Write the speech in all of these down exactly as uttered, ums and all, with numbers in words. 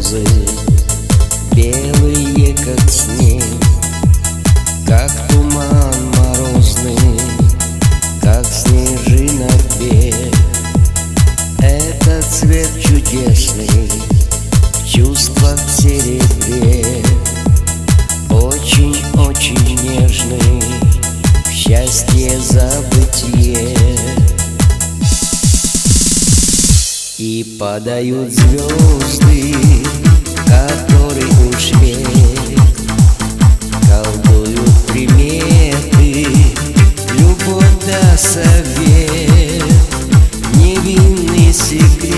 слезы, белые как снег, как туман морозный, как снежинок бег. Это цвет чудесный, в чувствах в серебре, очень-очень нежный, в счастье забытье. И падают звезды, которые уж век колдуют приметы, любовь да совет, невинные секреты,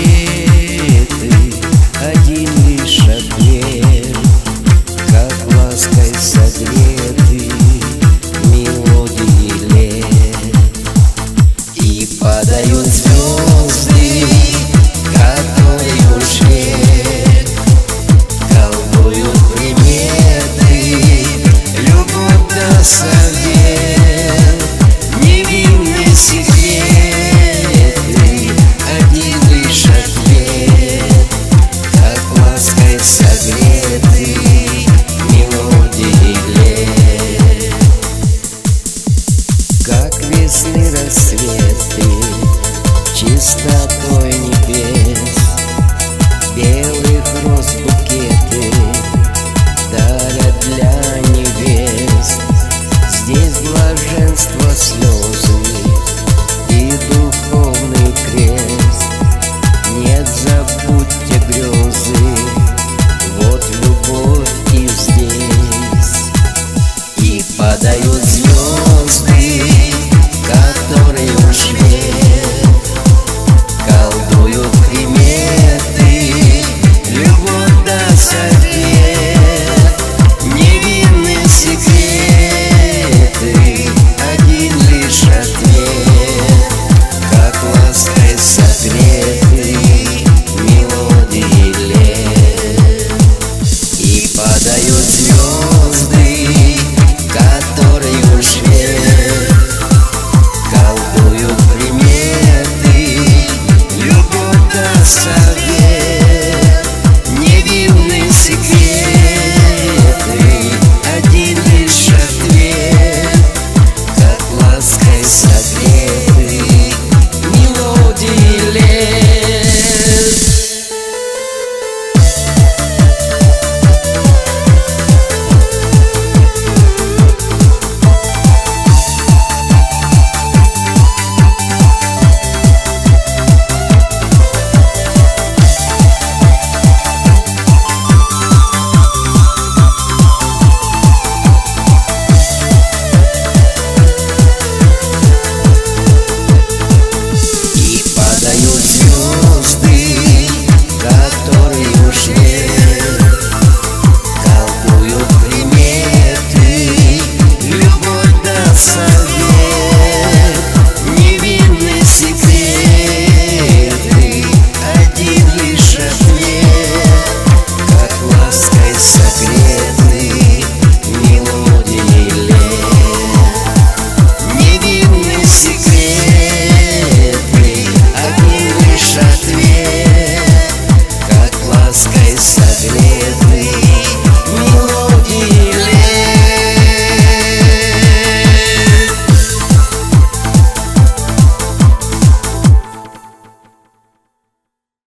один лишь ответ, как лаской согреты мелодии лет. И падают звезды, которые уж век колдуют приметы, любовь да совет, невинные секреты, один лишь ответ, как лаской согреты мелодии лет. Как весны рассветы чистотой небес, белых роз букеты дарят для невест. Здесь блаженство слезы и духовный крест. Нет, забудьте грезы, вот любовь и здесь. И падают звезды, которые уж век колдуют приметы, любовь да совет, невинные секреты, один лишь ответ, как лаской согреты мелодии лет. И падают звезды, которые уж век колдуют приметы, любовь да совет, невинные секреты, один лишь ответ, как лаской согреты мелодии лет. Согреть